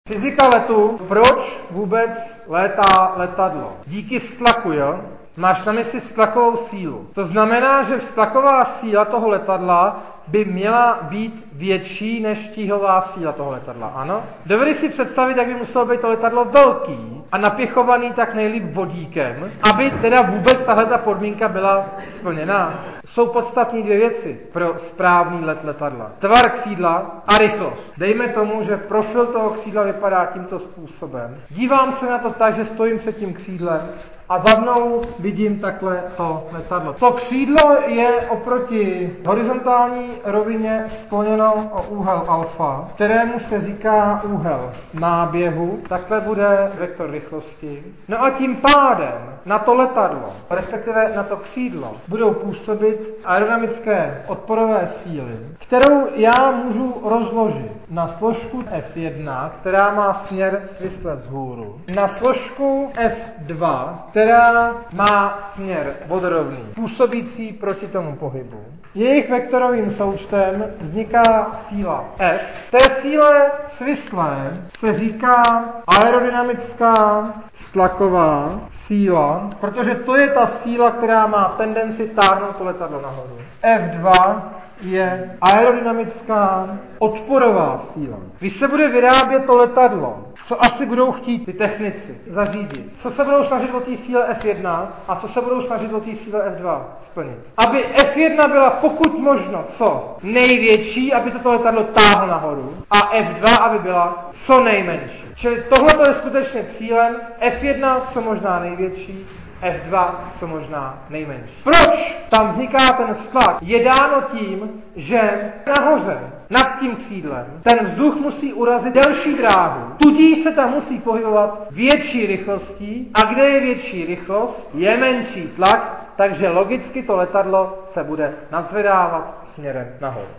Fyzika letu. Proč vůbec létá letadlo? Díky vztlaku, jo? Máš na mysli vztlakovou sílu. To znamená, že vztlaková síla toho letadla by měla být větší než tíhová síla toho letadla, ano? Dovedeš si představit, jak by muselo být to letadlo velký a napěchovaný tak nejlíp vodíkem, aby teda vůbec tahleta podmínka byla splněná. Jsou podstatné dvě věci pro správný let letadla. Tvar křídla a rychlost. Dejme tomu, že profil toho křídla vypadá tímto způsobem. Dívám se na to tak, že stojím před tím křídlem a za mnou vidím takhle to letadlo. To křídlo je oproti horizontální rovině skloněno o úhel alfa, kterému se říká úhel náběhu. Takhle bude vektor rychlosti. No a tím pádem na to letadlo, respektive na to křídlo, budou působit aerodynamické odporové síly, kterou já můžu rozložit na složku F1, která má směr svisle vzhůru, na složku F2, která má směr vodorovný, působící proti tomu pohybu. Jejich vektorovým součtem vzniká síla F. Té síle svislé se říká aerodynamická tlaková síla, protože to je ta síla, která má tendenci táhnout to letadlo nahoru. F2 je aerodynamická odporová síla. Když se bude vyrábět to letadlo, co asi budou chtít ty technici zařídit? Co se budou snažit o té síle F1 a co se budou snažit o té síle F2 splnit? Aby F1 byla pokud možno co největší, aby toto letadlo táhlo nahoru, a F2, aby byla co nejmenší. Čili tohle je skutečně cílem. F1 co možná největší, F2 co možná nejmenší. Proč tam vzniká ten vztlak? Je dáno tím, že nahoře nad tím křídlem ten vzduch musí urazit delší dráhu. Tudíž se tam musí pohybovat větší rychlostí a kde je větší rychlost, je menší tlak, takže logicky to letadlo se bude nadzvedávat směrem nahoru.